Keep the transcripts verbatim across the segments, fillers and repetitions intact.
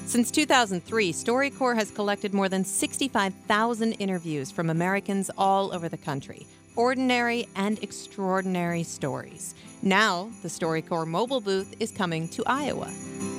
Since two thousand three, StoryCorps has collected more than sixty-five thousand interviews from Americans all over the country. Ordinary and extraordinary stories. Now, the StoryCorps mobile booth is coming to Iowa.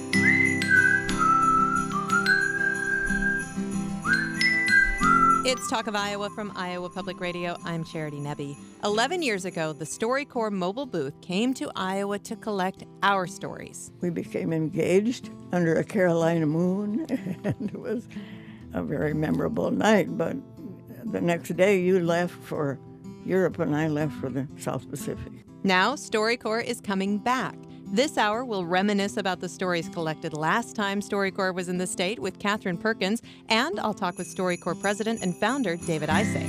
It's Talk of Iowa from Iowa Public Radio. I'm Charity Nebbe. Eleven years ago, the StoryCorps mobile booth came to Iowa to collect our stories. We became engaged under a Carolina moon, and it was a very memorable night. But the next day, you left for Europe, and I left for the South Pacific. Now, StoryCorps is coming back. This hour, we'll reminisce about the stories collected last time StoryCorps was in the state with Catherine Perkins, and I'll talk with StoryCorps president and founder David Isay.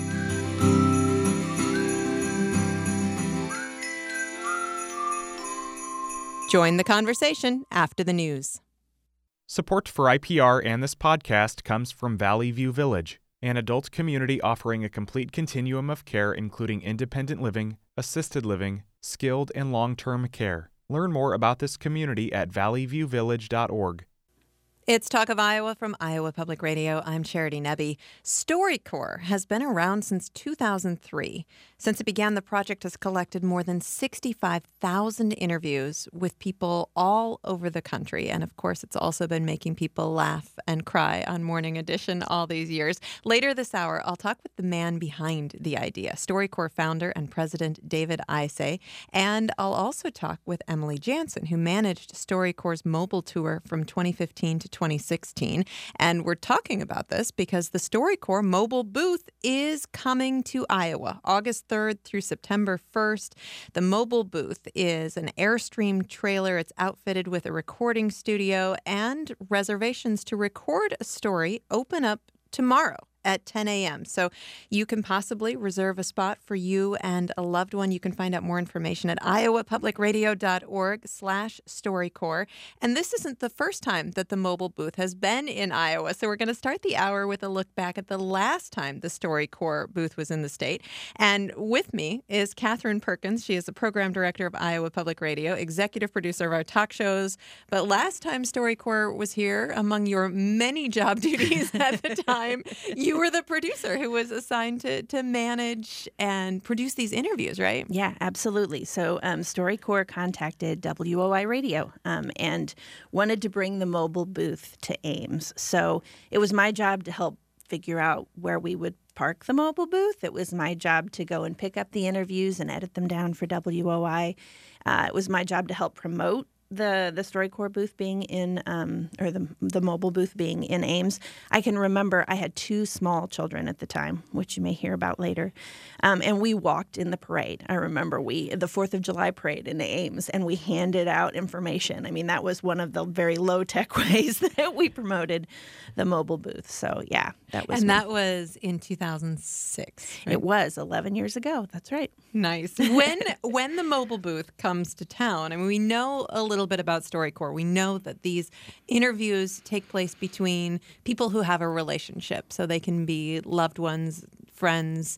Join the conversation after the news. Support for I P R and this podcast comes from Valley View Village, an adult community offering a complete continuum of care including independent living, assisted living, skilled and long-term care. Learn more about this community at valley view village dot org. It's Talk of Iowa from Iowa Public Radio. I'm Charity Nebbe. StoryCorps has been around since two thousand three. Since it began, the project has collected more than sixty-five thousand interviews with people all over the country. And of course, it's also been making people laugh and cry on Morning Edition all these years. Later this hour, I'll talk with the man behind the idea, StoryCorps founder and president David Isay. And I'll also talk with Emily Jansen, who managed StoryCorps' mobile tour from twenty fifteen to twenty sixteen. And we're talking about this because the StoryCorps mobile booth is coming to Iowa, August third through September first. The mobile booth is an Airstream trailer. It's outfitted with a recording studio, and reservations to record a story open up tomorrow at ten a.m. So you can possibly reserve a spot for you and a loved one. You can find out more information at iowa public radio dot org slash StoryCorps. And this isn't the first time that the mobile booth has been in Iowa. So we're going to start the hour with a look back at the last time the StoryCorps booth was in the state. And with me is Catherine Perkins. She is the program director of Iowa Public Radio, executive producer of our talk shows. But last time StoryCorps was here, among your many job duties at the time, you were the producer who was assigned to to manage and produce these interviews, right? Yeah, absolutely. So um, StoryCorps contacted W O I Radio um, and wanted to bring the mobile booth to Ames. So it was my job to help figure out where we would park the mobile booth. It was my job to go and pick up the interviews and edit them down for W O I. Uh, it was my job to help promote the the StoryCorps booth being in, um, or the the mobile booth being in Ames. I can remember I had two small children at the time, which you may hear about later, um, and we walked in the parade. I remember we, the fourth of July parade in Ames, and we handed out information. I mean, that was one of the very low-tech ways that we promoted the mobile booth. So, yeah, that was And me. that was in two thousand six. Right? It was eleven years ago. That's right. Nice. When when the mobile booth comes to town, I mean, we know a little bit about StoryCorps. We know that these interviews take place between people who have a relationship, so they can be loved ones, friends.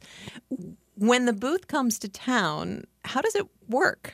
When the booth comes to town, how does it work?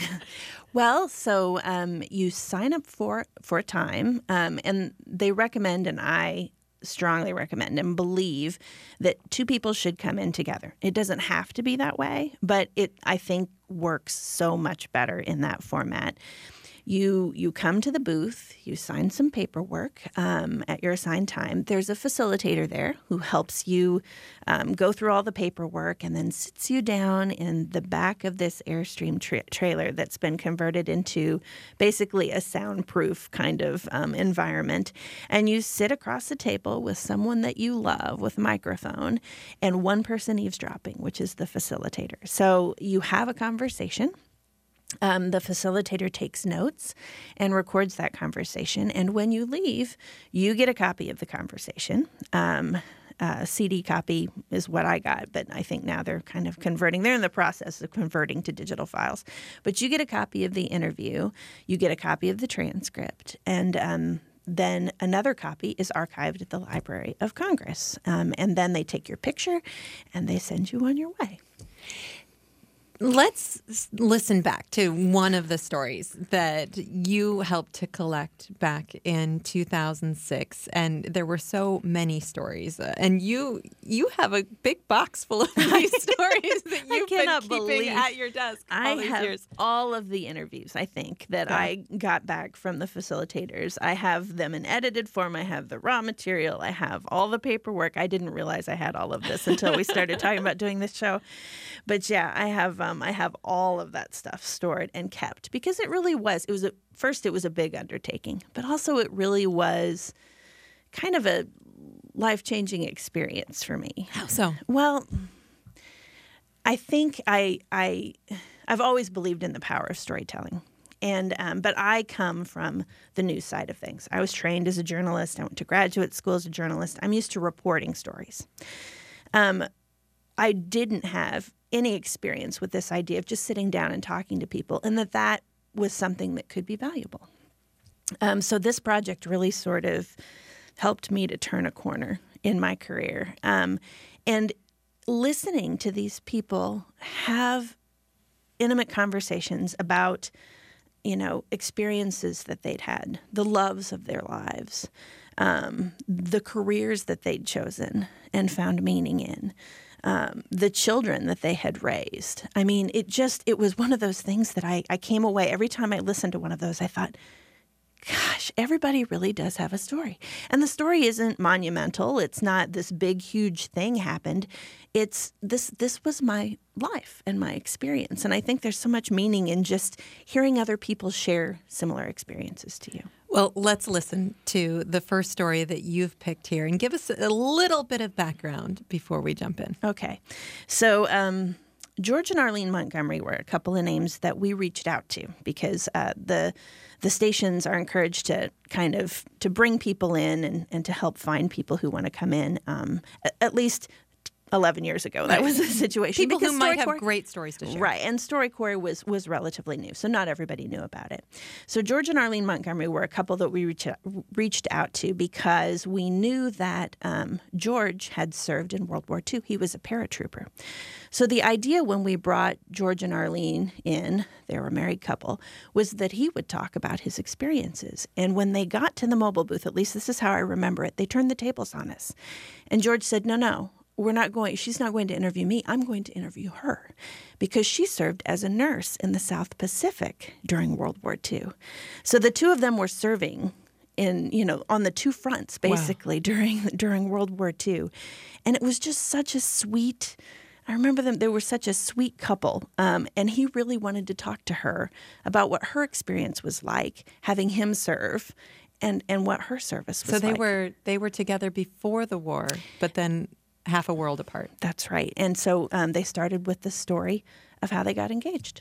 Well, so um, you sign up for for a time, um, and they recommend, and I strongly recommend and believe that two people should come in together. It doesn't have to be that way, but it, I think, works so much better in that format. You you come to the booth, you sign some paperwork um, at your assigned time. There's a facilitator there who helps you um, go through all the paperwork and then sits you down in the back of this Airstream tra- trailer that's been converted into basically a soundproof kind of um, environment. And you sit across the table with someone that you love with a microphone and one person eavesdropping, which is the facilitator. So you have a conversation. Um, the facilitator takes notes and records that conversation. And when you leave, you get a copy of the conversation. Um, uh, C D copy is what I got, but I think now they're kind of converting. They're in the process of converting to digital files. But you get a copy of the interview. You get a copy of the transcript. And um, then another copy is archived at the Library of Congress. Um, and then they take your picture and they send you on your way. Let's s- listen back to one of the stories that you helped to collect back in two thousand six, and there were so many stories. Uh, and you you have a big box full of these stories that you've been cannot keeping believe at your desk all I these have years. all of the interviews, I think, that Yeah. I got back from the facilitators. I have them in edited form. I have the raw material. I have all the paperwork. I didn't realize I had all of this until we started talking about doing this show. But yeah, I have um, I have all of that stuff stored and kept because it really was. It was a, first, it was a big undertaking, but also it really was kind of a life-changing experience for me. How so? Well, I think I I I've always believed in the power of storytelling. And um, but I come from the news side of things. I was trained as a journalist. I went to graduate school as a journalist. I'm used to reporting stories. Um, I didn't have any experience with this idea of just sitting down and talking to people, and that that was something that could be valuable. Um, so this project really sort of helped me to turn a corner in my career. Um, and listening to these people have intimate conversations about, you know, experiences that they'd had, the loves of their lives, um, the careers that they'd chosen and found meaning in, um, the children that they had raised. I mean, it just, it was one of those things that I, I came away, every time I listened to one of those, I thought, gosh, everybody really does have a story. And the story isn't monumental. It's not this big, huge thing happened. It's this this was my life and my experience. And I think there's so much meaning in just hearing other people share similar experiences to you. Well, let's listen to the first story that you've picked here and give us a little bit of background before we jump in. Okay. So um, George and Arlene Montgomery were a couple of names that we reached out to because uh, the the stations are encouraged to kind of to bring people in and, and to help find people who want to come in. Um, at, at least eleven years ago, that was the situation. People who Because might have StoryCorps- great stories to share. Right, and StoryCorps was was relatively new, so not everybody knew about it. So George and Arlene Montgomery were a couple that we reach, reached out to because we knew that um, George had served in World War Two. He was a paratrooper. So the idea when we brought George and Arlene in, they were a married couple, was that he would talk about his experiences. And when they got to the mobile booth, at least this is how I remember it, they turned the tables on us. And George said, no, no. We're not going, she's not going to interview me. I'm going to interview her because she served as a nurse in the South Pacific during World War Two. So the two of them were serving in, you know, on the two fronts basically wow. during during World War Two. And it was just such a sweet, I remember them, they were such a sweet couple. Um, and he really wanted to talk to her about what her experience was like having him serve and, and what her service was like. So they were they were together before the war, but then half a world apart. That's right. And so um, they started with the story of how they got engaged.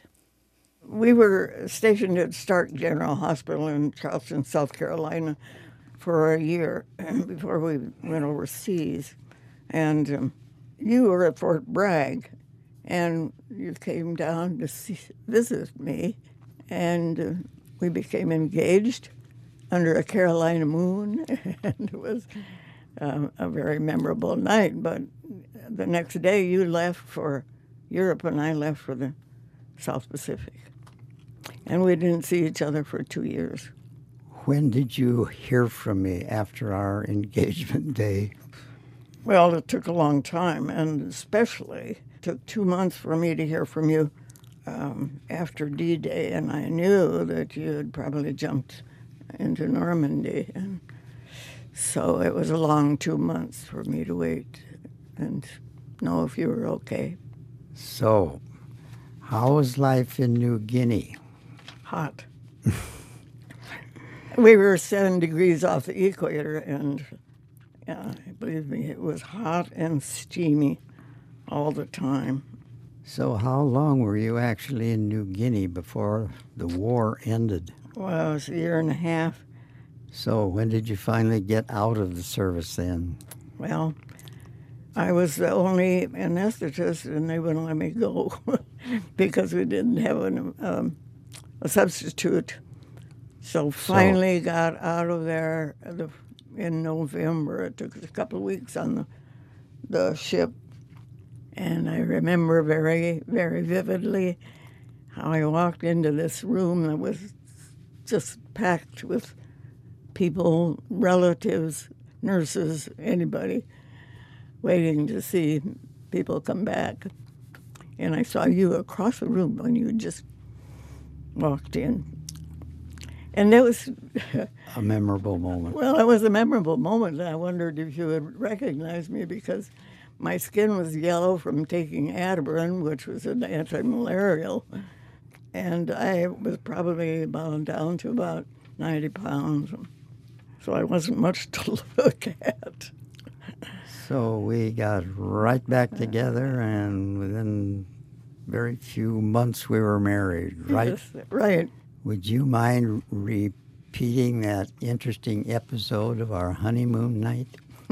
We were stationed at Stark General Hospital in Charleston, South Carolina, for a year before we went overseas. And um, you were at Fort Bragg, and you came down to see, visit me, and uh, we became engaged under a Carolina moon, and it was Uh, a very memorable night, but the next day you left for Europe and I left for the South Pacific. And we didn't see each other for two years. When did you hear from me after our engagement day? Well, it took a long time, and especially took two months for me to hear from you um, after D-Day, and I knew that you had probably jumped into Normandy. And so it was a long two months for me to wait and know if you were okay. So, how was life in New Guinea? Hot. We were seven degrees off the equator, and yeah, believe me, it was hot and steamy all the time. So how long were you actually in New Guinea before the war ended? Well, it was a year and a half. So when did you finally get out of the service then? Well, I was the only anesthetist, and they wouldn't let me go because we didn't have an, um, a substitute. So finally so, got out of there in November. It took us a couple of weeks on the, the ship, And I remember very, very vividly how I walked into this room that was just packed with people, relatives, nurses, anybody, waiting to see people come back. And I saw you across the room when you just walked in. And that was... a memorable moment. Well, it was a memorable moment. I wondered if you would recognize me because my skin was yellow from taking Atibarin, which was an anti-malarial. And I was probably about down to about ninety pounds. So I wasn't much to look at. So we got right back together, and within very few months we were married, right? Yes, right. Would you mind repeating that interesting episode of our honeymoon night?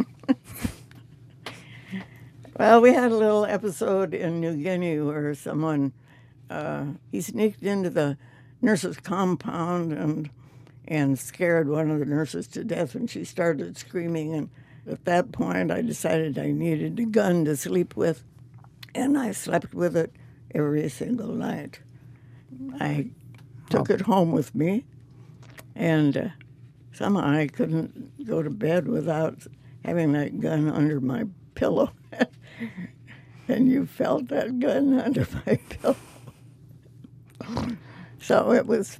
Well, we had a little episode in New Guinea where someone, uh, he sneaked into the nurse's compound and and scared one of the nurses to death, and she started screaming. And at that point, I decided I needed a gun to sleep with, and I slept with it every single night. I took it home with me, and uh, somehow I couldn't go to bed without having that gun under my pillow. And you felt that gun under my pillow. So it was,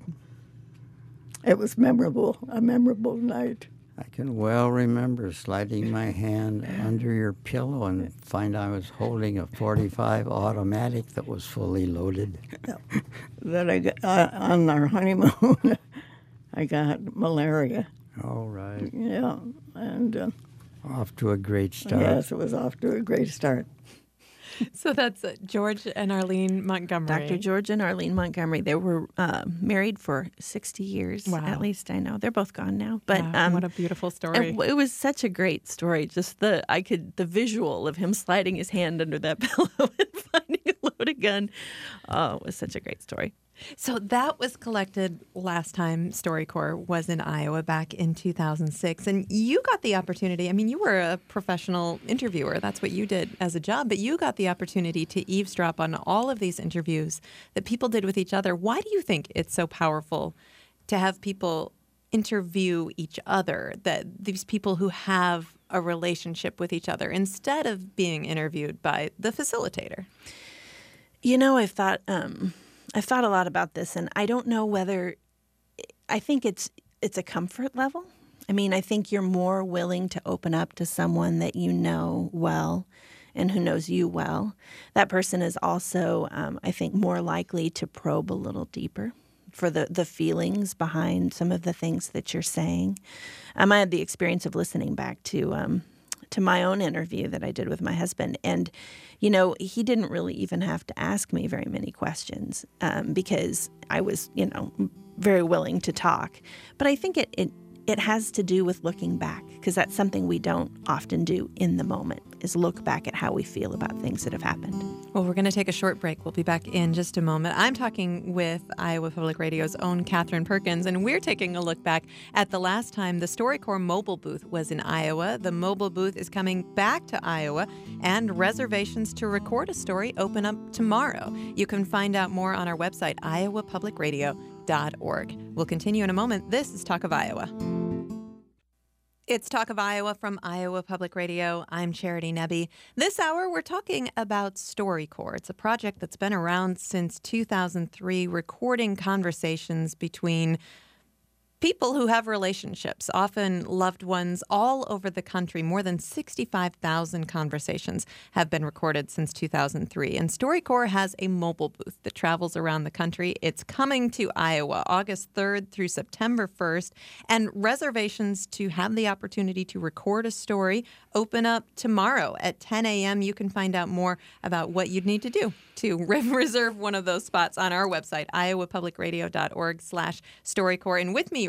it was memorable, a memorable night. I can well remember sliding my hand under your pillow and find I was holding a forty-five automatic that was fully loaded. That I got, uh, on our honeymoon, I got malaria. All right. Yeah, and uh, Off to a great start. yes, it was off to a great start. So that's uh, George and Arlene Montgomery. Doctor George and Arlene Montgomery. They were uh, married for sixty years, Wow. at least I know. They're both gone now. But Wow, um, what a beautiful story. and it was such a great story. Just the I could the visual of him sliding his hand under that pillow and finding a loaded gun. Oh, it was such a great story. So that was collected last time StoryCorps was in Iowa back in two thousand six. And you got the opportunity, I mean, you were a professional interviewer. That's what you did as a job. But you got the opportunity to eavesdrop on all of these interviews that people did with each other. Why do you think it's so powerful to have people interview each other, that these people who have a relationship with each other, instead of being interviewed by the facilitator? You know, I've thought um, I've thought a lot about this, and I don't know whether I think it's it's a comfort level. I mean, I think you're more willing to open up to someone that you know well and who knows you well. That person is also, um, I think, more likely to probe a little deeper for the, the feelings behind some of the things that you're saying. Um, I had the experience of listening back to um, to my own interview that I did with my husband. And, you know, he didn't really even have to ask me very many questions um, because I was, you know, very willing to talk. But I think it, it, it has to do with looking back, because that's something we don't often do in the moment, is look back at how we feel about things that have happened. Well, we're going to take a short break. We'll be back in just a moment. I'm talking with Iowa Public Radio's own Catherine Perkins, and we're taking a look back at the last time the StoryCorps mobile booth was in Iowa. The mobile booth is coming back to Iowa, and reservations to record a story open up tomorrow. You can find out more on our website, iowa public radio dot org. We'll continue in a moment. This is Talk of Iowa. It's Talk of Iowa from Iowa Public Radio. I'm Charity Nebbe. This hour, we're talking about StoryCorps. It's a project that's been around since two thousand three, recording conversations between people who have relationships, often loved ones, all over the country. More than sixty-five thousand conversations have been recorded since two thousand three. And StoryCorps has a mobile booth that travels around the country. It's coming to Iowa August third through September first. And reservations to have the opportunity to record a story open up tomorrow at ten a.m. You can find out more about what you'd need to do to reserve one of those spots on our website, iowa public radio dot org slash StoryCorps. And with me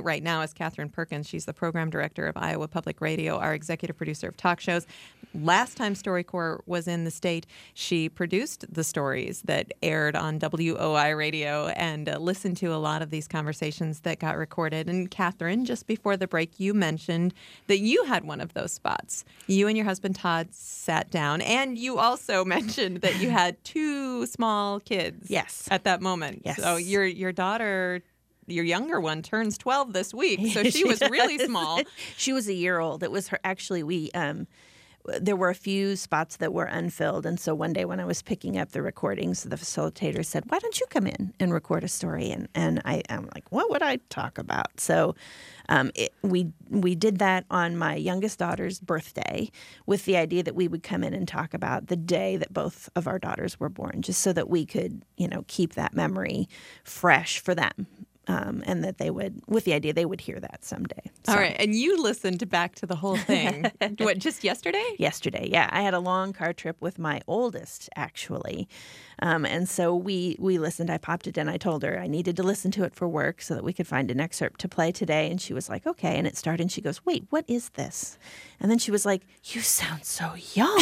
right now is Catherine Perkins. She's the program director of Iowa Public Radio, our executive producer of talk shows. Last time StoryCorps was in the state, she produced the stories that aired on W O I radio and uh, listened to a lot of these conversations that got recorded. And Catherine, just before the break, you mentioned that you had one of those spots. You and your husband Todd sat down, and you also mentioned that you had two small kids. Yes. At that moment. Yes. So your your daughter, your younger one, turns twelve this week. So she was really small. She was a year old. It was her. Actually, we um, there were a few spots that were unfilled, and so one day when I was picking up the recordings, the facilitator said, "Why don't you come in and record a story?" And and I am like, "What would I talk about?" So. Um, it, we we did that on my youngest daughter's birthday with the idea that we would come in and talk about the day that both of our daughters were born, just so that we could, you know, keep that memory fresh for them. Um, and that they would, with the idea they would hear that someday. So. All right. And you listened back to the whole thing. What, just yesterday? Yesterday, yeah. I had a long car trip with my oldest, actually. Um, and so we we listened. I popped it in. I told her I needed to listen to it for work so that we could find an excerpt to play today. And she was like, okay. And it started, and she goes, wait, what is this? And then she was like, you sound so young.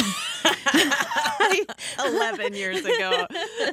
eleven years ago.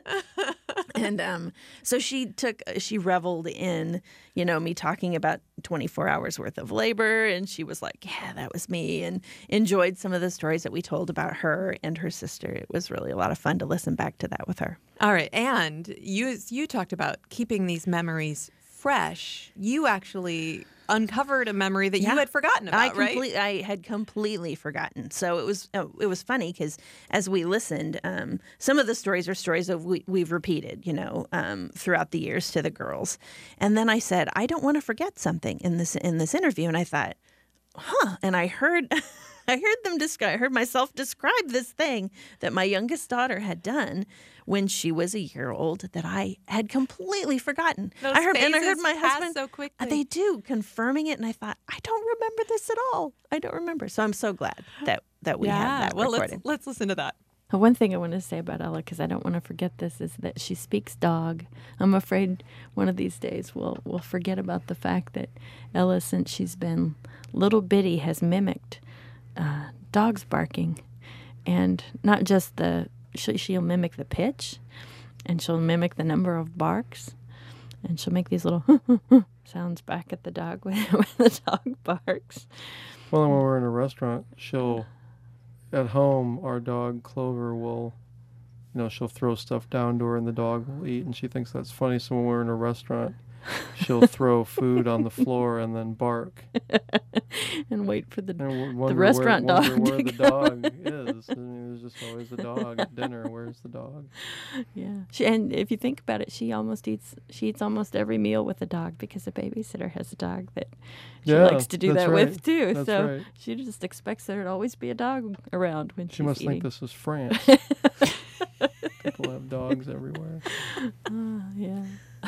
And um, so she took, she reveled in, you know, me talking about twenty-four hours worth of labor. And she was like, yeah, that was me, and enjoyed some of the stories that we told about her and her sister. It was really a lot of fun to listen back to that with her. All right. And you, you talked about keeping these memories fresh. You actually uncovered a memory that Yeah. you had forgotten about, I right? complete, I had completely forgotten. So it was uh, it was funny because as we listened, um, some of the stories are stories that we, we've repeated, you know, um, throughout the years to the girls. And then I said, I don't want to forget something in this in this interview. And I thought, huh? And I heard. I heard them describe. I heard myself describe this thing that my youngest daughter had done when she was a year old that I had completely forgotten. Those I heard, and I heard phases my pass husband. so quickly. uh, They do, confirming it, and I thought, I don't remember this at all. I don't remember. So I'm so glad that that we yeah. have that well, recorded. let's let's listen to that. One thing I want to say about Ella, because I don't want to forget this, is that she speaks dog. I'm afraid one of these days we'll we'll forget about the fact that Ella, since she's been little bitty, has mimicked uh, dogs barking, and not just the she, she'll mimic the pitch, and she'll mimic the number of barks, and she'll make these little sounds back at the dog when, when the dog barks. Well, when we're in a restaurant, she'll, at home, our dog Clover will, you know, she'll throw stuff down to her and the dog will eat, and she thinks that's funny. So when we're in a restaurant, she'll throw food on the floor and then bark. And wait for the And wonder the restaurant where, dog wonder where to the come. dog is. I mean, there's just always a dog at dinner. Where's the dog? Yeah, she, and if you think about it, she almost eats. She eats almost every meal with a dog because a babysitter has a dog that she Yeah, likes to do that's that right. with too. That's so right. she just expects there to always be a dog around when She she's must eating. think this is France. People have dogs everywhere. Oh, yeah.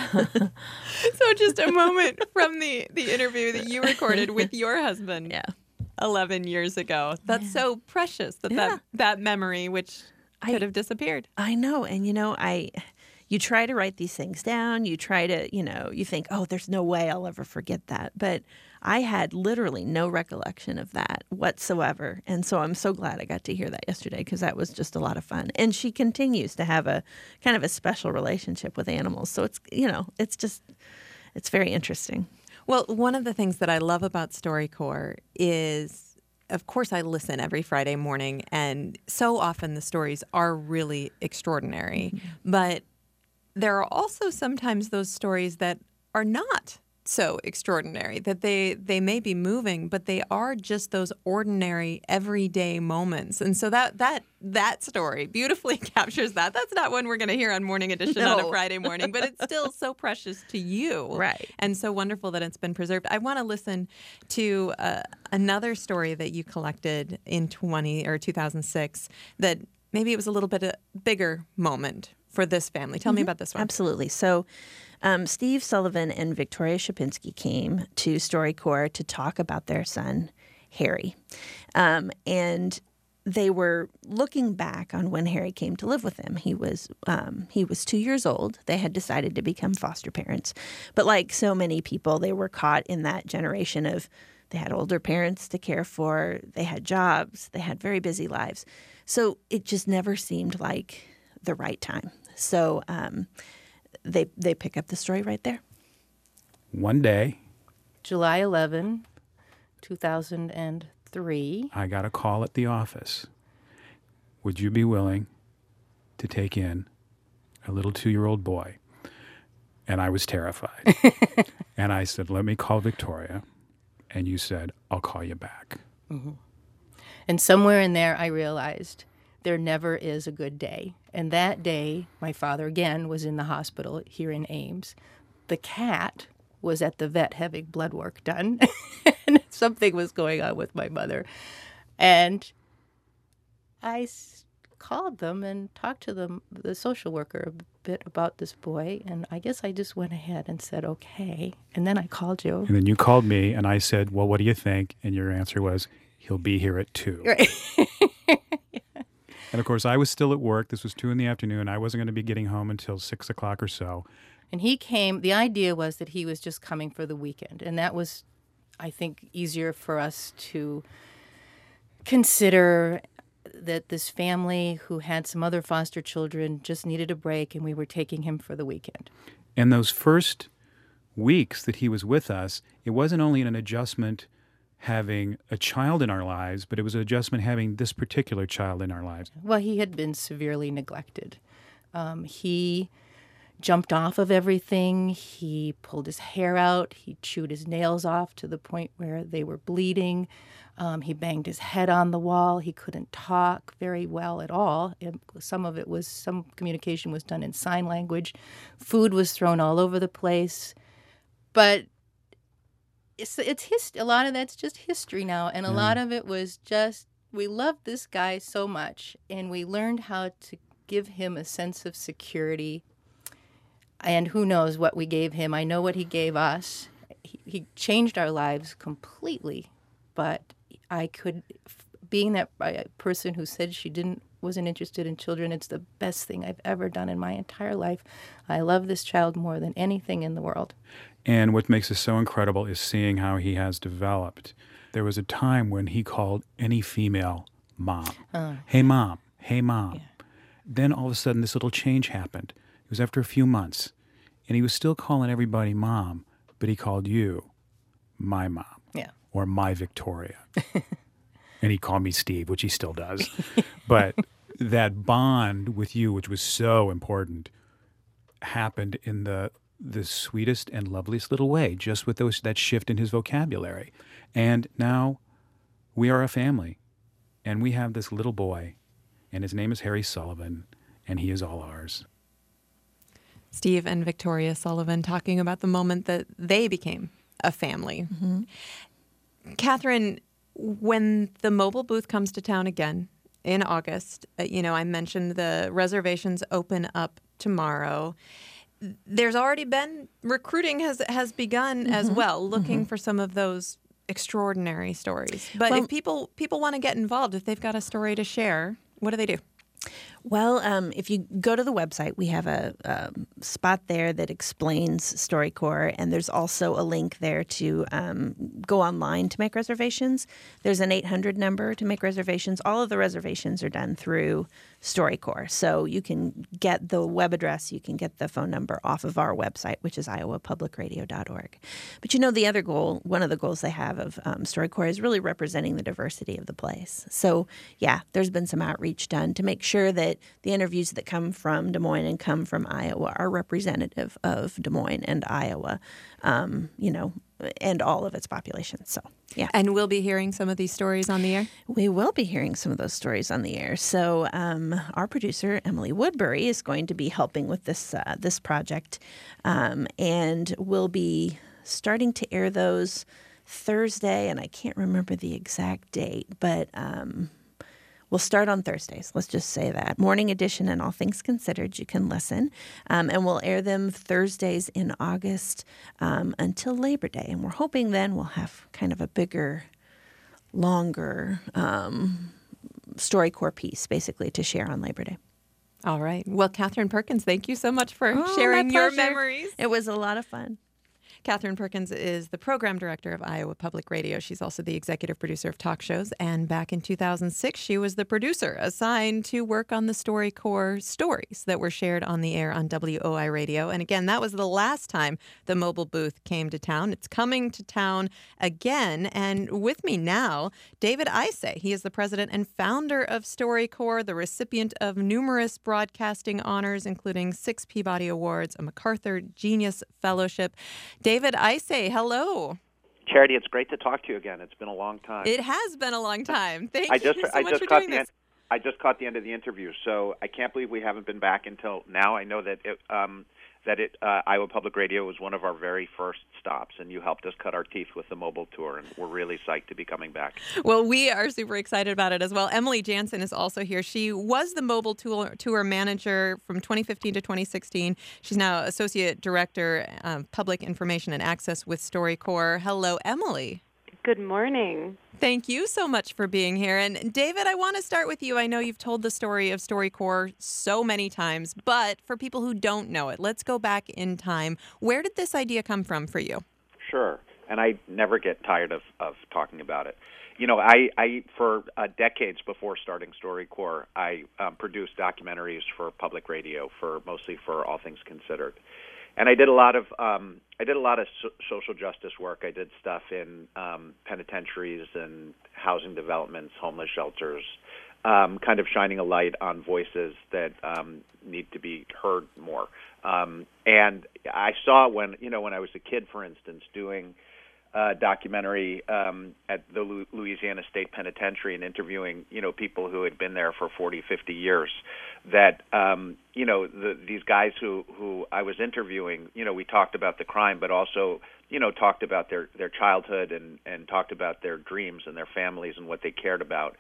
So just a moment from the, the interview that you recorded with your husband Yeah. eleven years ago. That's so precious that, Yeah. that that memory, which I- could have disappeared. I know. And, you know, I, you try to write these things down. You try to, you know, you think, oh, there's no way I'll ever forget that. But I had literally no recollection of that whatsoever. And so I'm so glad I got to hear that yesterday because that was just a lot of fun. And she continues to have a kind of a special relationship with animals. So it's, you know, it's just, it's very interesting. Well, one of the things that I love about StoryCorps is, of course, I listen every Friday morning, and so often the stories are really extraordinary. Mm-hmm. But there are also sometimes those stories that are not so extraordinary, that they, they may be moving, but they are just those ordinary, everyday moments. And so that that that story beautifully captures that. That's not one we're going to hear on Morning Edition No. on a Friday morning, but it's still so precious to you. Right. And so wonderful that it's been preserved. I want to listen to uh, another story that you collected in twenty or two thousand six that maybe it was a little bit a bigger moment for this family. Tell mm-hmm. me about this one. Absolutely. So um, Steve Sullivan and Victoria Shapinski came to StoryCorps to talk about their son, Harry. Um, and they were looking back on when Harry came to live with them. He was um, he was two years old. They had decided to become foster parents. But like so many people, they were caught in that generation of they had older parents to care for, they had jobs, they had very busy lives. So it just never seemed like the right time. So um, they they pick up the story right there. One day, July eleventh, two thousand three. I got a call at the office. Would you be willing to take in a little two-year-old boy? And I was terrified. And I said, let me call Victoria. And you said, I'll call you back. Mm-hmm. And somewhere in there, I realized there never is a good day. And that day, my father, again, was in the hospital here in Ames. The cat was at the vet having blood work done. And something was going on with my mother. And I s- called them and talked to them, the social worker, a bit about this boy. And I guess I just went ahead and said, okay. And then I called you. And then you called me, and I said, well, what do you think? And your answer was, he'll be here at two. Right. Yeah. And, of course, I was still at work. This was two in the afternoon. I wasn't going to be getting home until six o'clock or so. And he came, the idea was that he was just coming for the weekend. And that was, I think, easier for us to consider that this family who had some other foster children just needed a break, and we were taking him for the weekend. And those first weeks that he was with us, it wasn't only an adjustment having a child in our lives, but it was an adjustment having this particular child in our lives. Well, he had been severely neglected. Um, he jumped off of everything. He pulled his hair out. He chewed his nails off to the point where they were bleeding. Um, he banged his head on the wall. He couldn't talk very well at all. It, some of it was, some communication was done in sign language. Food was thrown all over the place. But it's, it's his, a lot of that's just history now. And a Yeah. lot of it was just, we loved this guy so much, and we learned how to give him a sense of security. And who knows what we gave him. I know what he gave us. He, he changed our lives completely. But I could, being that person who said she didn't, wasn't interested in children, it's the best thing I've ever done in my entire life. I love this child more than anything in the world. And what makes this so incredible is seeing how he has developed. There was a time when he called any female mom. Uh, Hey, mom. Hey, mom. Yeah. Then all of a sudden this little change happened. It was after a few months. And he was still calling everybody mom, but he called you my mom. Yeah. Or my Victoria. And he called me Steve, which he still does. But that bond with you, which was so important, happened in the the sweetest and loveliest little way, just with those that shift in his vocabulary. And now we are a family. And we have this little boy, and his name is Harry Sullivan, and he is all ours. Steve and Victoria Sullivan talking about the moment that they became a family. Mm-hmm. Catherine, when the mobile booth comes to town again in August, uh, you know, I mentioned the reservations open up tomorrow. There's already been, recruiting has has begun Mm-hmm. as well, looking Mm-hmm. for some of those extraordinary stories. But Well, if people people want to get involved, if they've got a story to share, what do they do? Well, um, if you go to the website, we have a, a spot there that explains StoryCorps, and there's also a link there to um, go online to make reservations. There's an eight hundred number to make reservations. All of the reservations are done through StoryCorps, so you can get the web address, you can get the phone number off of our website, which is iowa public radio dot org. But you know, the other goal, one of the goals they have of um, StoryCorps is really representing the diversity of the place. So, yeah, there's been some outreach done to make sure that the interviews that come from Des Moines and come from Iowa are representative of Des Moines and Iowa, um, you know, and all of its population. So, yeah. And we'll be hearing some of these stories on the air? We will be hearing some of those stories on the air. So um, our producer, Emily Woodbury, is going to be helping with this, uh, this project, um, and we'll be starting to air those Thursday, and I can't remember the exact date, but um, we'll start on Thursdays. Let's just say that. Morning Edition and All Things Considered, you can listen. Um, and we'll air them Thursdays in August um, until Labor Day. And we're hoping then we'll have kind of a bigger, longer um, StoryCorps piece, basically, to share on Labor Day. All right. Well, Catherine Perkins, thank you so much for Oh, sharing my your pleasure. memories. It was a lot of fun. Catherine Perkins is the program director of Iowa Public Radio. She's also the executive producer of talk shows. And back in two thousand six, she was the producer assigned to work on the StoryCorps stories that were shared on the air on W O I Radio. And again, that was the last time the mobile booth came to town. It's coming to town again. And with me now, David Isay. He is the president and founder of StoryCorps, the recipient of numerous broadcasting honors, including six Peabody Awards, a MacArthur Genius Fellowship. David Isay, hello. Charity, it's great to talk to you again. It's been a long time. It has been a long time. Thank I just, you so I much just for caught doing the this. end, I just caught the end of the interview, so I can't believe we haven't been back until now. I know that it, um, that it, uh, Iowa Public Radio was one of our very first stops, and you helped us cut our teeth with the mobile tour, and we're really psyched to be coming back. Well, we are super excited about it as well. Emily Jansen is also here. She was the mobile tour, tour manager from twenty fifteen to twenty sixteen. She's now Associate Director of Public Information and Access with StoryCorps. Hello, Emily. Good morning. Thank you so much for being here. And David, I want to start with you. I know you've told the story of StoryCorps so many times, but for people who don't know it, let's go back in time. Where did this idea come from for you? Sure, and I never get tired of, of talking about it. You know, I, I for uh, decades before starting StoryCorps, I um, produced documentaries for public radio, for mostly for All Things Considered. And I did a lot of um, I did a lot of so- social justice work. I did stuff in um, penitentiaries and housing developments, homeless shelters, um, kind of shining a light on voices that um, need to be heard more. Um, and I saw when you know when I was a kid, for instance, doing a documentary um, at the Lu- Louisiana State Penitentiary and interviewing you know people who had been there for forty, fifty years. That um, you know the, these guys who, who I was interviewing, you know, we talked about the crime, but also you know talked about their, their childhood and, and talked about their dreams and their families and what they cared about,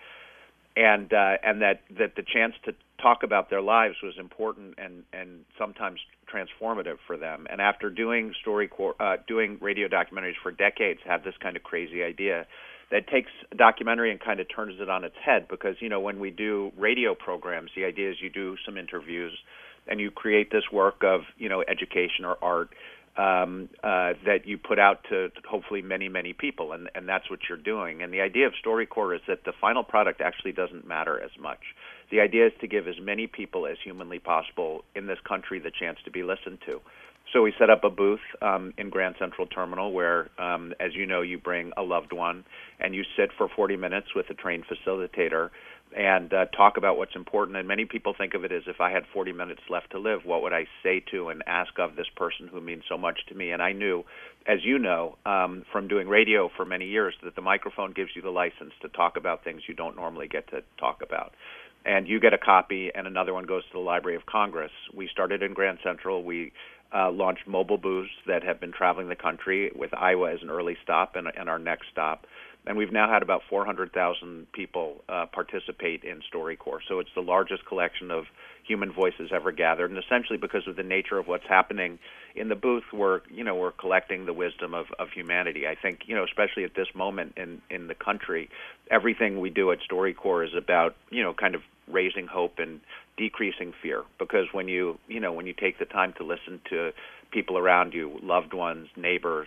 and uh, and that, that the chance to talk about their lives was important and, and sometimes transformative for them. And after doing story uh, doing radio documentaries for decades, had this kind of crazy idea that takes a documentary and kind of turns it on its head, because, you know, when we do radio programs, the idea is you do some interviews and you create this work of, you know, education or art um, uh, that you put out to hopefully many, many people, and, and that's what you're doing. And the idea of StoryCorps is that the final product actually doesn't matter as much. The idea is to give as many people as humanly possible in this country the chance to be listened to. So we set up a booth um, in Grand Central Terminal where, um, as you know, you bring a loved one and you sit for forty minutes with a trained facilitator and uh, talk about what's important. And many people think of it as, if I had forty minutes left to live, what would I say to and ask of this person who means so much to me? And I knew, as you know, um, from doing radio for many years, that the microphone gives you the license to talk about things you don't normally get to talk about. And you get a copy, and another one goes to the Library of Congress. We started in Grand Central. We uh, launched mobile booths that have been traveling the country, with Iowa as an early stop and, and our next stop. And we've now had about four hundred thousand people uh, participate in StoryCorps. So it's the largest collection of human voices ever gathered. And essentially, because of the nature of what's happening in the booth, we're, you know, we're collecting the wisdom of, of humanity. I think, you know, especially at this moment in, in the country, everything we do at StoryCorps is about, you know, kind of raising hope and decreasing fear. Because when you, you know, when you take the time to listen to people around you, loved ones, neighbors,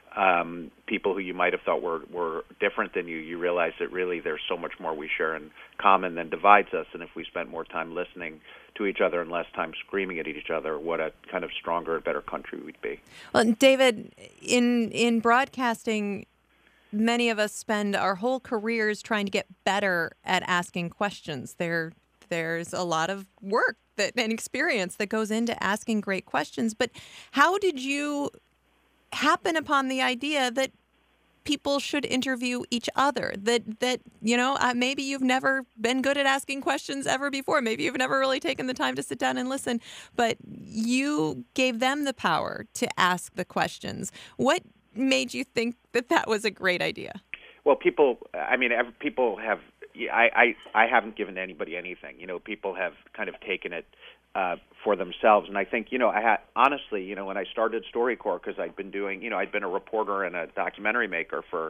um, people who you might have thought were, were different than you, you realize that really there's so much more we share in common than divides us. And if we spent more time listening to each other and less time screaming at each other, what a kind of stronger, better country we'd be. Well, David, in in broadcasting, many of us spend our whole careers trying to get better at asking questions. There, there's a lot of work that and experience that goes into asking great questions. But how did you happen upon the idea that people should interview each other? That, that you know, uh, maybe you've never been good at asking questions ever before. Maybe you've never really taken the time to sit down and listen, but you gave them the power to ask the questions. What made you think that that was a great idea? Well, people, I mean, every, people have, I, I, I haven't given anybody anything. You know, people have kind of taken it uh, for themselves. And I think, you know, I had, honestly, you know, when I started StoryCorps, because I'd been doing, you know, I'd been a reporter and a documentary maker for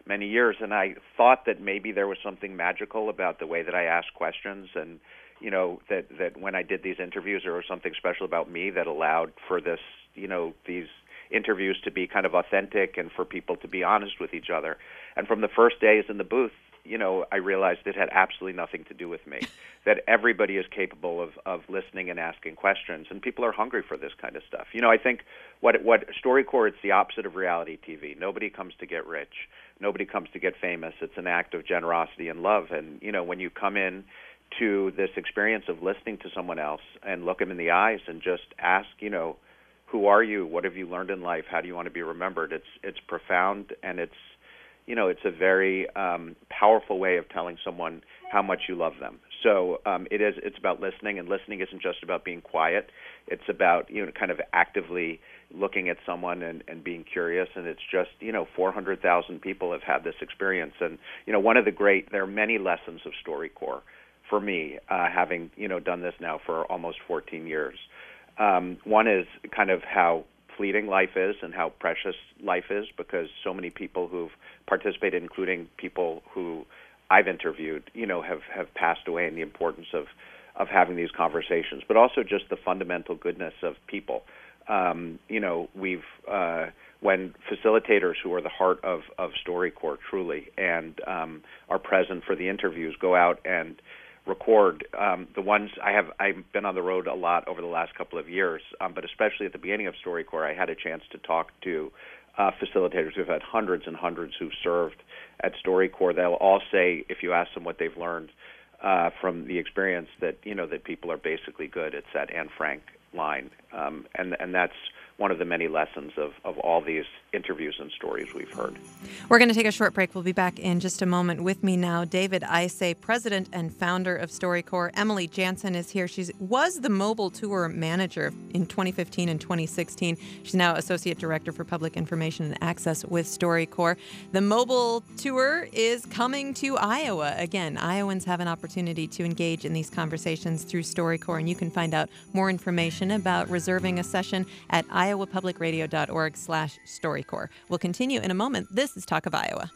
many years, and I thought that maybe there was something magical about the way that I asked questions, and you know that that when I did these interviews, there was something special about me that allowed for this, you know, these interviews to be kind of authentic and for people to be honest with each other. And from the first days in the booth, you know, I realized it had absolutely nothing to do with me, that everybody is capable of, of listening and asking questions, and people are hungry for this kind of stuff. You know, I think what what StoryCorps, it's the opposite of reality T V. Nobody comes to get rich. Nobody comes to get famous. It's an act of generosity and love. And, you know, when you come in to this experience of listening to someone else and look them in the eyes and just ask, you know, who are you? What have you learned in life? How do you want to be remembered? It's it's profound, and it's, you know, it's a very um, powerful way of telling someone how much you love them. So um, it is. It's about listening, and listening isn't just about being quiet. It's about, you know, kind of actively looking at someone and, and being curious. And it's just, you know, four hundred thousand people have had this experience. And, you know, one of the great, there are many lessons of StoryCorps for me, uh, having, you know, done this now for almost fourteen years. Um, one is kind of how fleeting life is and how precious life is, because so many people who've participated, including people who I've interviewed, you know, have, have passed away, and the importance of, of having these conversations, but also just the fundamental goodness of people. Um, you know, we've, uh, when facilitators who are the heart of, of StoryCorps truly and um, are present for the interviews go out and record um, the ones I have. I've been on the road a lot over the last couple of years, um, but especially at the beginning of StoryCorps, I had a chance to talk to uh, facilitators who've had hundreds and hundreds who served at StoryCorps. They'll all say, if you ask them what they've learned uh, from the experience, that you know that people are basically good. It's that Anne Frank line, um, and and that's one of the many lessons of, of all these interviews and stories we've heard. We're going to take a short break. We'll be back in just a moment. With me now, David Isay, president and founder of StoryCorps. Emily Jansen is here. She was the mobile tour manager in twenty fifteen and twenty sixteen. She's now associate director for public information and access with StoryCorps. The mobile tour is coming to Iowa. Again, Iowans have an opportunity to engage in these conversations through StoryCorps, and you can find out more information about reserving a session at iowapublicradio.org slash StoryCorps. We'll continue in a moment. This is Talk of Iowa.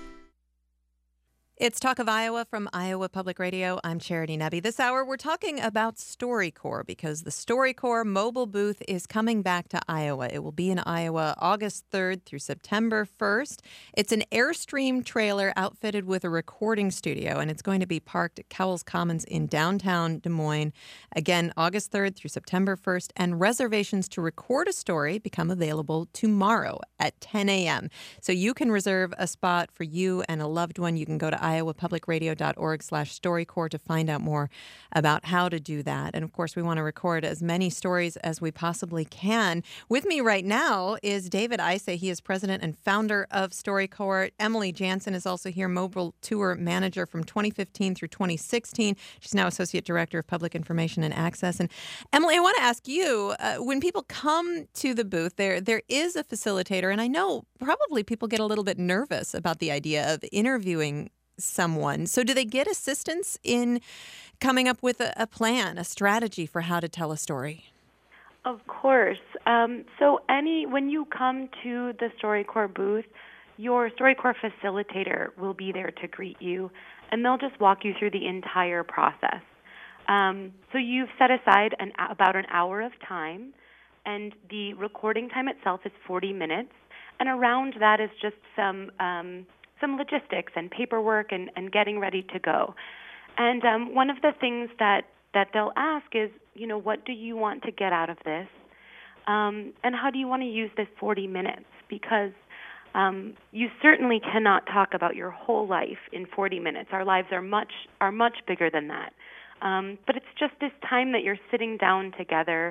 It's Talk of Iowa from Iowa Public Radio. I'm Charity Nebbe. This hour, we're talking about StoryCorps because the StoryCorps mobile booth is coming back to Iowa. It will be in Iowa August third through September first. It's an Airstream trailer outfitted with a recording studio, and it's going to be parked at Cowles Commons in downtown Des Moines. Again, August third through September first, and reservations to record a story become available tomorrow at ten a.m. So you can reserve a spot for you and a loved one. You can go to iowapublicradio.org slash StoryCorps to find out more about how to do that. And of course, we want to record as many stories as we possibly can. With me right now is David Isay. He is president and founder of StoryCorps. Emily Jansen is also here, mobile tour manager from twenty fifteen through twenty sixteen. She's now associate director of public information and access. And Emily, I want to ask you, uh, when people come to the booth, there there is a facilitator, and I know probably people get a little bit nervous about the idea of interviewing someone. So do they get assistance in coming up with a, a plan, a strategy for how to tell a story? Of course. Um, so any when you come to the StoryCorps booth, your StoryCorps facilitator will be there to greet you, and they'll just walk you through the entire process. Um, so you've set aside an, about an hour of time, and the recording time itself is forty minutes, and around that is just some um, some logistics and paperwork and, and getting ready to go. And um, one of the things that, that they'll ask is, you know, what do you want to get out of this? Um, and how do you want to use this forty minutes? Because um, you certainly cannot talk about your whole life in forty minutes. Our lives are much are much bigger than that. Um, but it's just this time that you're sitting down together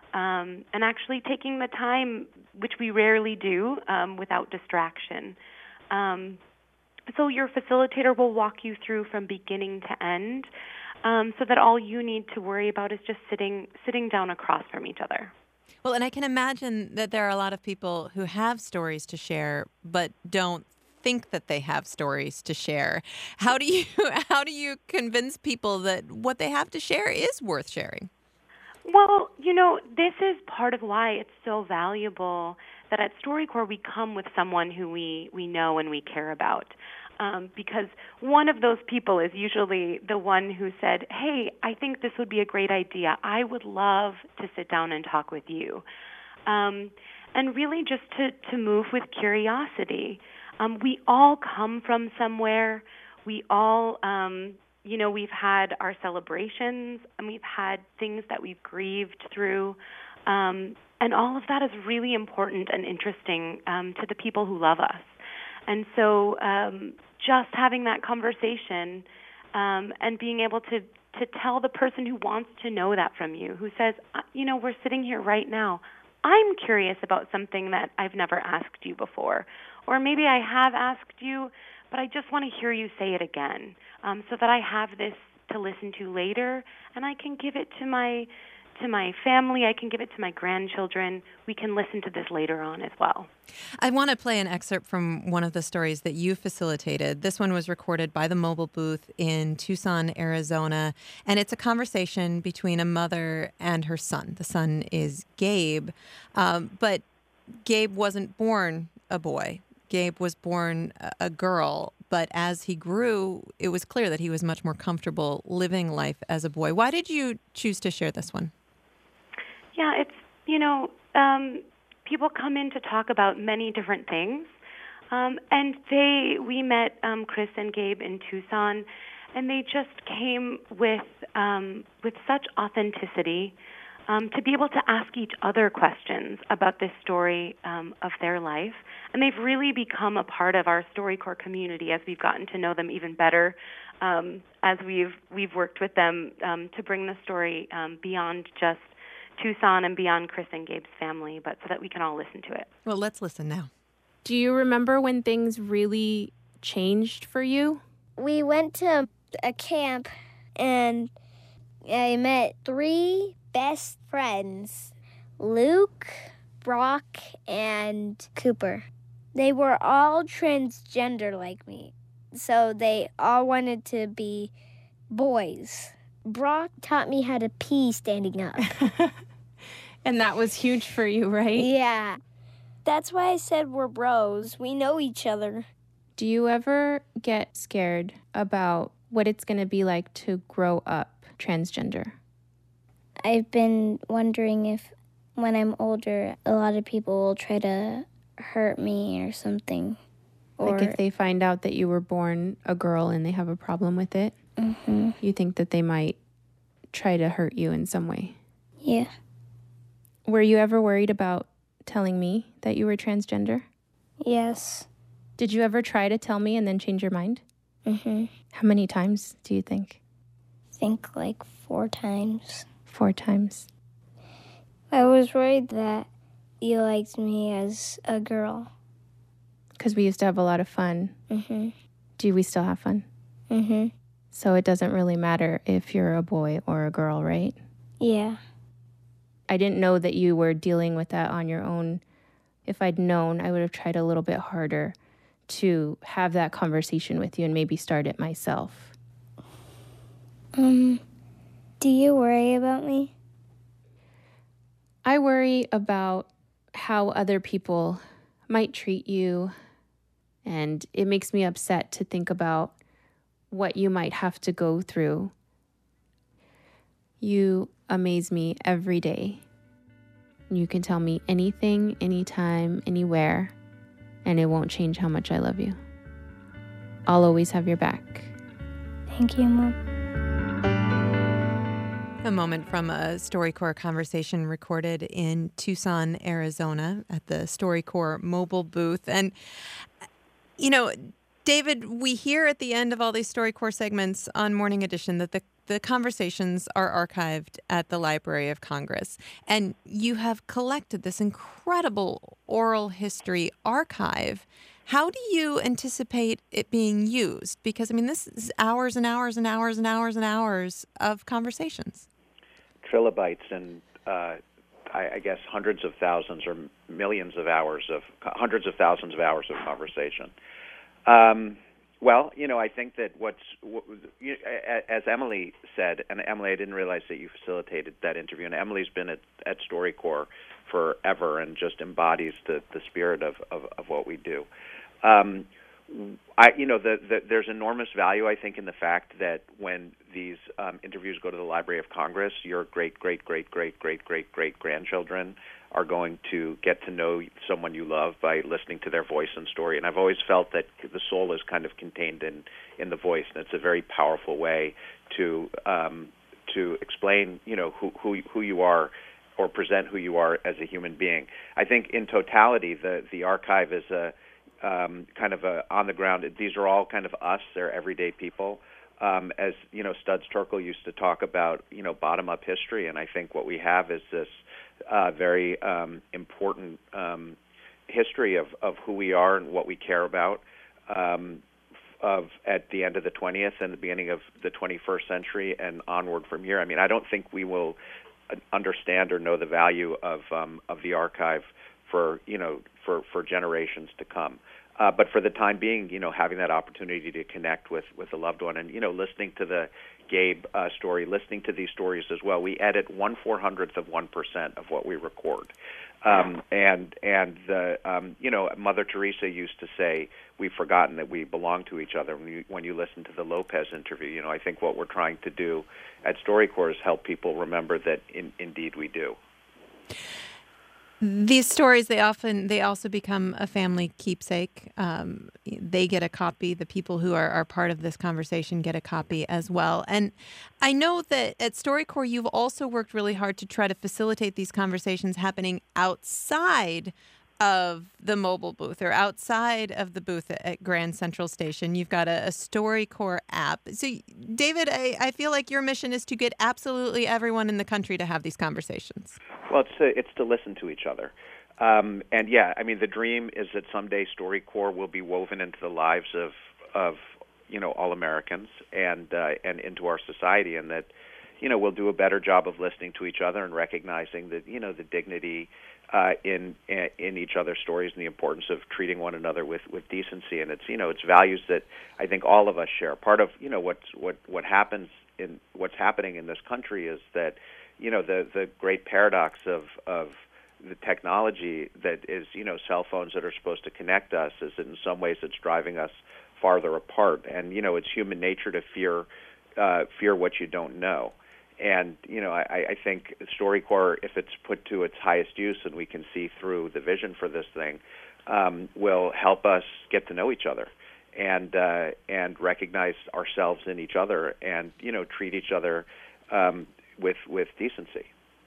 um, and actually taking the time, which we rarely do, um, without distraction. Um, So your facilitator will walk you through from beginning to end, um, so that all you need to worry about is just sitting sitting down across from each other. Well, and I can imagine that there are a lot of people who have stories to share, but don't think that they have stories to share. How do you how do you convince people that what they have to share is worth sharing? Well, you know, this is part of why it's so valuable that at StoryCorps we come with someone who we, we know and we care about. Um, because one of those people is usually the one who said, hey, I think this would be a great idea. I would love to sit down and talk with you. Um, and really just to, to move with curiosity. Um, we all come from somewhere. We all, um, you know, we've had our celebrations, and we've had things that we've grieved through. Um, and all of that is really important and interesting um, to the people who love us. And so um, just having that conversation um, and being able to, to tell the person who wants to know that from you, who says, you know, we're sitting here right now. I'm curious about something that I've never asked you before. Or maybe I have asked you, but I just want to hear you say it again um, so that I have this to listen to later, and I can give it to my to my family, I can give it to my grandchildren. We can listen to this later on as well. I want to play an excerpt from one of the stories that you facilitated. This one was recorded by the mobile booth in Tucson, Arizona, and it's a conversation between a mother and her son. The son is Gabe, um, but Gabe wasn't born a boy. Gabe was born a girl, but as he grew, it was clear that he was much more comfortable living life as a boy. Why did you choose to share this one? Yeah, it's, you know, um, people come in to talk about many different things. Um, and they, we met um, Chris and Gabe in Tucson, and they just came with um, with such authenticity um, to be able to ask each other questions about this story um, of their life. And they've really become a part of our StoryCorps community as we've gotten to know them even better, um, as we've we've worked with them um, to bring the story um, beyond just Tucson and beyond Chris and Gabe's family, but so that we can all listen to it. Well, let's listen now. Do you remember when things really changed for you? We went to a camp, and I met three best friends, Luke, Brock, and Cooper. They were all transgender like me, so they all wanted to be boys. Brock taught me how to pee standing up. And that was huge for you, right? Yeah. That's why I said we're bros. We know each other. Do you ever get scared about what it's going to be like to grow up transgender? I've been wondering if when I'm older, a lot of people will try to hurt me or something. Or, like if they find out that you were born a girl and they have a problem with it, mm-hmm. you think that they might try to hurt you in some way? Yeah. Were you ever worried about telling me that you were transgender? Yes. Did you ever try to tell me and then change your mind? Mm-hmm. How many times do you think? I think like four times. Four times. I was worried that you liked me as a girl. Because we used to have a lot of fun. Mm-hmm. Do we still have fun? Mm-hmm. So it doesn't really matter if you're a boy or a girl, right? Yeah. I didn't know that you were dealing with that on your own. If I'd known, I would have tried a little bit harder to have that conversation with you and maybe start it myself. Um, do you worry about me? I worry about how other people might treat you, and it makes me upset to think about what you might have to go through. You amaze me every day. You can tell me anything, anytime, anywhere, and it won't change how much I love you. I'll always have your back. Thank you, Mom. A moment from a StoryCorps conversation recorded in Tucson, Arizona at the StoryCorps mobile booth. And, you know, David, we hear at the end of all these StoryCorps segments on Morning Edition that the, the conversations are archived at the Library of Congress. And you have collected this incredible oral history archive. How do you anticipate it being used? Because, I mean, this is hours and hours and hours and hours and hours of conversations. Trilobytes and, uh, I, I guess, hundreds of thousands or millions of hours of, hundreds of thousands of hours of conversation. Um, Well, you know, I think that what's, what, you, as Emily said, and Emily, I didn't realize that you facilitated that interview, and Emily's been at, at StoryCorps forever and just embodies the, the spirit of, of, of what we do. Um, I, you know, the, the, there's enormous value, I think, in the fact that when these um, interviews go to the Library of Congress, your great, great, great, great, great, great, great grandchildren are going to get to know someone you love by listening to their voice and story. And I've always felt that the soul is kind of contained in, in the voice, and it's a very powerful way to um, to explain, you know, who, who who you are or present who you are as a human being. I think in totality, the the archive is a Um, kind of a on the ground. These are all kind of us. They're everyday people. Um, as you know, Studs Terkel used to talk about, you know, bottom-up history, and I think what we have is this uh, very um, important um, history of, of who we are and what we care about. Um, of at the end of the twentieth and the beginning of the twenty-first century and onward from here. I mean, I don't think we will understand or know the value of um, of the archive for you know for, for generations to come. Uh, but for the time being, you know, having that opportunity to connect with, with a loved one, and you know, listening to the Gabe uh, story, listening to these stories as well. We edit one four hundredth of one percent of what we record, um, and and the um, you know, Mother Teresa used to say, "We've forgotten that we belong to each other." When you when you listen to the Lopez interview, you know, I think what we're trying to do at StoryCorps is help people remember that in, indeed we do. These stories, they often, they also become a family keepsake. Um, they get a copy. The people who are, are part of this conversation get a copy as well. And I know that at StoryCorps, you've also worked really hard to try to facilitate these conversations happening outside of the mobile booth or outside of the booth at, at Grand Central Station. You've got a, a StoryCorps app. So, David, I, I feel like your mission is to get absolutely everyone in the country to have these conversations. Well, it's to, it's to listen to each other. Um, and, yeah, I mean, the dream is that someday StoryCorps will be woven into the lives of, of you know, all Americans and uh, and into our society, and that, you know, we'll do a better job of listening to each other and recognizing that, you know, the dignity Uh, in in each other's stories and the importance of treating one another with, with decency, and it's you know it's values that I think all of us share. Part of you know what's what what happens in what's happening in this country is that you know the the great paradox of of the technology that is you know cell phones that are supposed to connect us is that in some ways it's driving us farther apart, and you know it's human nature to fear uh, fear what you don't know. And, you know, I, I think StoryCorps, if it's put to its highest use and we can see through the vision for this thing, um, will help us get to know each other and uh, and recognize ourselves in each other and, you know, treat each other um, with with decency.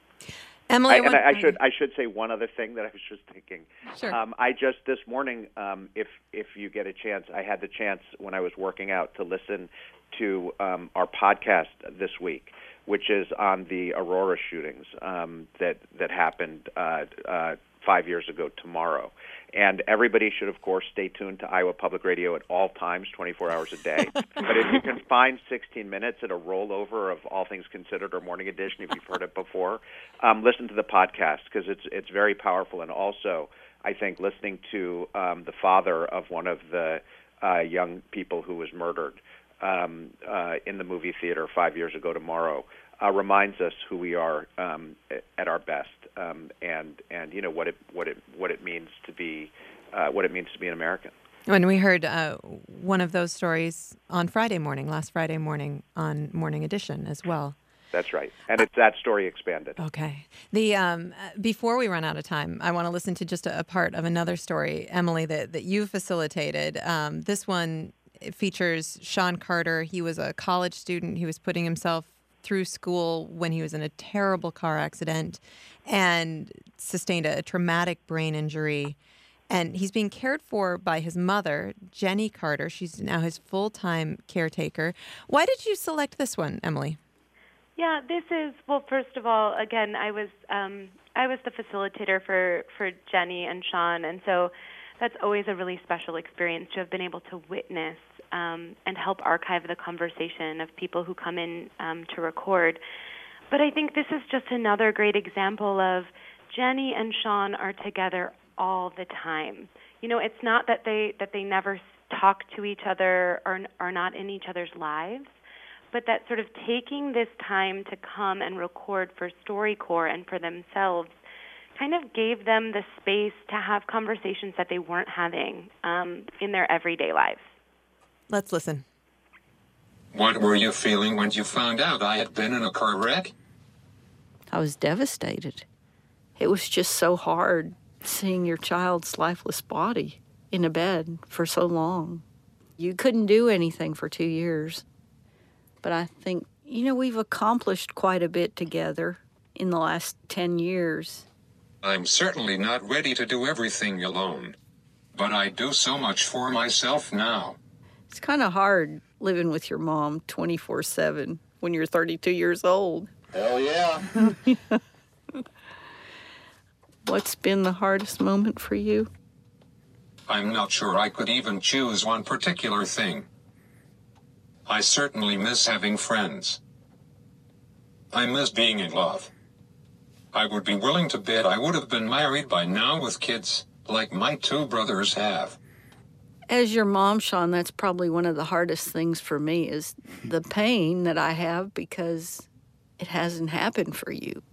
Emily, I, and what, I, I should I should say one other thing that I was just thinking. Sure. Um, I just this morning, um, if if you get a chance, I had the chance when I was working out to listen to um, our podcast this week, which is on the Aurora shootings um, that that happened uh, uh, five years ago tomorrow. And everybody should, of course, stay tuned to Iowa Public Radio at all times, twenty-four hours a day. But if you can find sixteen minutes at a rollover of All Things Considered or Morning Edition, if you've heard it before, um, listen to the podcast because it's it's very powerful. And also, I think listening to um, the father of one of the uh, young people who was murdered Um, uh, in the movie theater five years ago tomorrow uh, reminds us who we are um, at our best, um, and and you know what it what it what it means to be uh, what it means to be an American. When we heard uh, one of those stories on Friday morning, last Friday morning on Morning Edition as well. That's right, and it's that story expanded. Okay. The um, before we run out of time, I want to listen to just a, a part of another story, Emily, that that you facilitated. Um, this one. It features Sean Carter. He was a college student. He was putting himself through school when he was in a terrible car accident and sustained a, a traumatic brain injury. And he's being cared for by his mother, Jenny Carter. She's now his full-time caretaker. Why did you select this one, Emily? Yeah, this is, well, first of all, again, I was um, I was the facilitator for, for Jenny and Sean, and so that's always a really special experience to have been able to witness um, and help archive the conversation of people who come in um, to record. But I think this is just another great example of Jenny and Sean are together all the time. You know, it's not that they that they never talk to each other or are not in each other's lives, but that sort of taking this time to come and record for StoryCorps and for themselves kind of gave them the space to have conversations that they weren't having um, in their everyday lives. Let's listen. What were you feeling when you found out I had been in a car wreck? I was devastated. It was just so hard seeing your child's lifeless body in a bed for so long. You couldn't do anything for two years. But I think, you know, we've accomplished quite a bit together in the last ten years. I'm certainly not ready to do everything alone, but I do so much for myself now. It's kind of hard living with your mom twenty-four seven when you're thirty-two years old. Hell yeah. What's been the hardest moment for you? I'm not sure I could even choose one particular thing. I certainly miss having friends. I miss being in love. I would be willing to bet I would have been married by now with kids, like my two brothers have. As your mom, Sean, that's probably one of the hardest things for me is the pain that I have because it hasn't happened for you.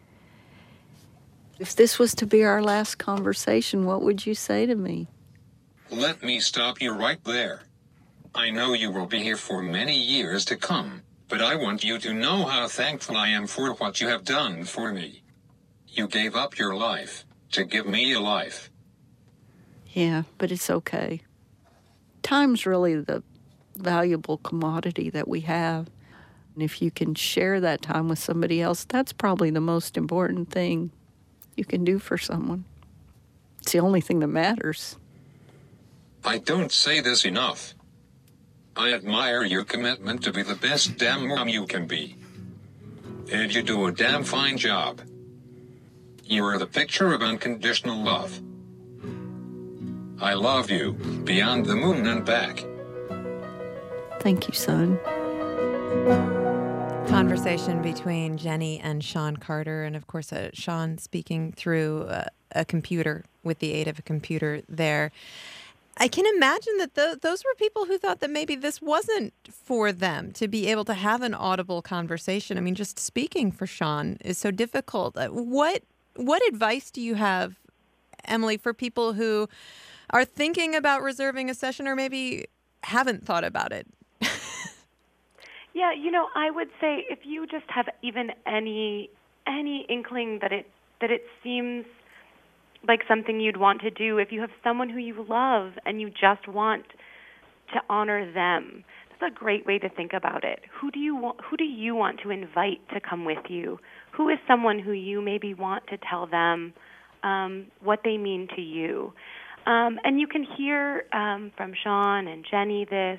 If this was to be our last conversation, what would you say to me? Let me stop you right there. I know you will be here for many years to come, but I want you to know how thankful I am for what you have done for me. You gave up your life to give me a life. Yeah, but it's okay. Time's really the valuable commodity that we have. And if you can share that time with somebody else, that's probably the most important thing you can do for someone. It's the only thing that matters. I don't say this enough. I admire your commitment to be the best damn mom you can be. And you do a damn fine job. You are the picture of unconditional love. I love you beyond the moon and back. Thank you, son. Conversation between Jenny and Sean Carter, and of course, uh, Sean speaking through uh, a computer with the aid of a computer there. I can imagine that th- those were people who thought that maybe this wasn't for them to be able to have an audible conversation. I mean, just speaking for Sean is so difficult. Uh, what what advice do you have, Emily, for people who are thinking about reserving a session or maybe haven't thought about it? Yeah, you know, I would say if you just have even any any inkling that it that it seems like something you'd want to do, if you have someone who you love and you just want to honor them, that's a great way to think about it. Who do you want, who do you want to invite to come with you? Who is someone who you maybe want to tell them um, what they mean to you? Um, and you can hear um, from Sean and Jenny this,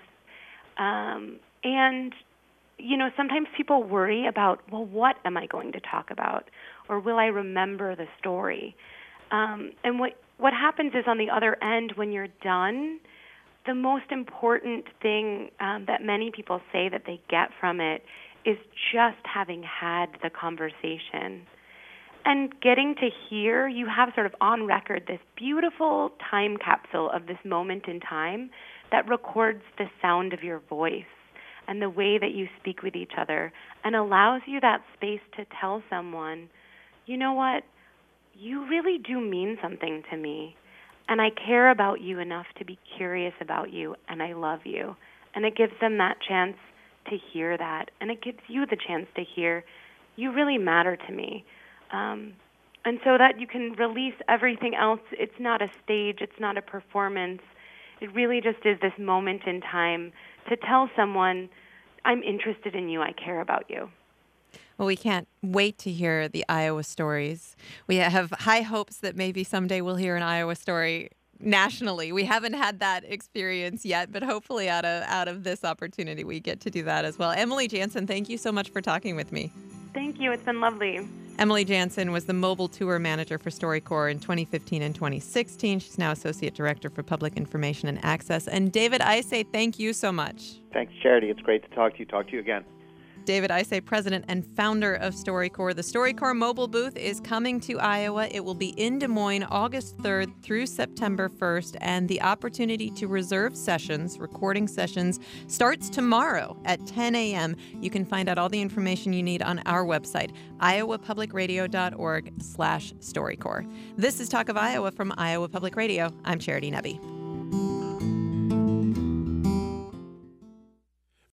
um, and you know, sometimes people worry about, well, what am I going to talk about? Or will I remember the story? Um, and what what happens is on the other end, when you're done, the most important thing um, that many people say that they get from it is just having had the conversation. And getting to hear, you have sort of on record this beautiful time capsule of this moment in time that records the sound of your voice and the way that you speak with each other, and allows you that space to tell someone, you know what, you really do mean something to me, and I care about you enough to be curious about you, and I love you. And it gives them that chance to hear that, and it gives you the chance to hear, you really matter to me. Um, and so that you can release everything else. It's not a stage, it's not a performance. It really just is this moment in time to tell someone, I'm interested in you, I care about you. Well, we can't wait to hear the Iowa stories. We have high hopes that maybe someday we'll hear an Iowa story nationally. We haven't had that experience yet, but hopefully out of out of this opportunity, we get to do that as well. Emily Jansen, thank you so much for talking with me. Thank you. It's been lovely. Emily Jansen was the mobile tour manager for StoryCorps in twenty fifteen and twenty sixteen. She's now Associate Director for Public Information and Access. And David Isay, thank you so much. Thanks, Charity. It's great to talk to you. Talk to you again. David Isay, president and founder of StoryCorps. The StoryCorps mobile booth is coming to Iowa. It will be in Des Moines August third through September first, and the opportunity to reserve sessions, recording sessions, starts tomorrow at ten a.m. You can find out all the information you need on our website, iowa public radio dot org slash StoryCorps. This is Talk of Iowa from Iowa Public Radio. I'm Charity Nebbe.